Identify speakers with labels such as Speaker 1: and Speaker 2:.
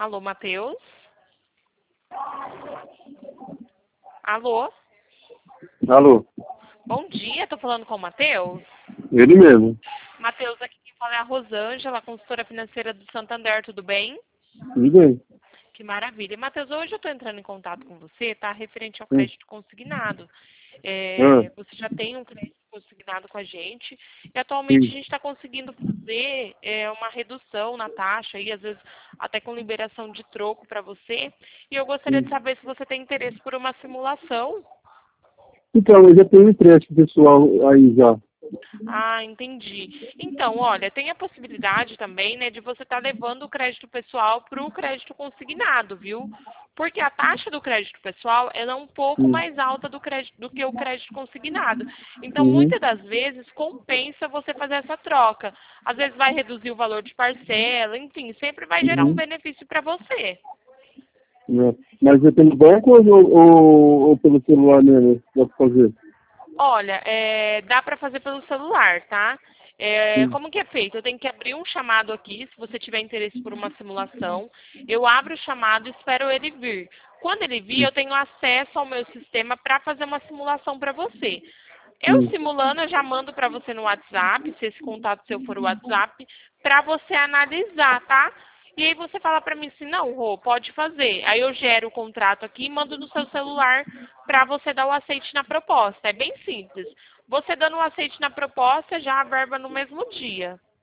Speaker 1: Alô, Matheus? Alô?
Speaker 2: Alô,
Speaker 1: Bom dia, tô falando com o Matheus.
Speaker 2: ele mesmo.
Speaker 1: Matheus, aqui quem fala é a Rosângela, consultora financeira do Santander, tudo bem?
Speaker 2: Tudo bem?
Speaker 1: Que maravilha. Matheus, hoje eu estou entrando em contato com você, tá? Referente ao
Speaker 2: Hum.
Speaker 1: crédito consignado.
Speaker 2: Ah,
Speaker 1: Você já tem um crédito consignado com a gente e atualmente a
Speaker 2: sim.
Speaker 1: gente está conseguindo fazer uma redução na taxa e às vezes até com liberação de troco para você. E eu gostaria de
Speaker 2: Sim.
Speaker 1: saber se você tem interesse por uma simulação.
Speaker 2: Então, eu já tenho um empréstimo pessoal aí já.
Speaker 1: Ah, entendi. Então, olha, tem a possibilidade também, né, de você estar levando o crédito pessoal para o crédito consignado, viu? Porque a taxa do crédito pessoal, ela é um pouco
Speaker 2: Sim.
Speaker 1: mais alta do que o crédito consignado. Então,
Speaker 2: Uhum.
Speaker 1: muitas das vezes, compensa você fazer essa troca. Às vezes vai reduzir o valor de parcela, enfim, sempre vai gerar um
Speaker 2: Uhum.
Speaker 1: benefício para você.
Speaker 2: É. Mas é pelo banco ou pelo celular mesmo? Dá pra fazer?
Speaker 1: Olha, dá para fazer pelo celular, tá?
Speaker 2: Sim.
Speaker 1: Como que é feito? Eu tenho que abrir um chamado aqui, se você tiver interesse por uma simulação. Eu abro o chamado e espero ele vir. Quando ele vir,
Speaker 2: Sim.
Speaker 1: eu tenho acesso ao meu sistema para fazer uma simulação para você. Eu
Speaker 2: Sim.
Speaker 1: simulando, eu já mando para você no WhatsApp, se esse contato seu for o WhatsApp, para você analisar, tá? E aí você fala para mim assim, não, Rô, pode fazer. Aí eu gero o contrato aqui e mando no seu celular para você dar o aceite na proposta. É bem simples. Você dando o aceite na proposta, já a verba no mesmo dia.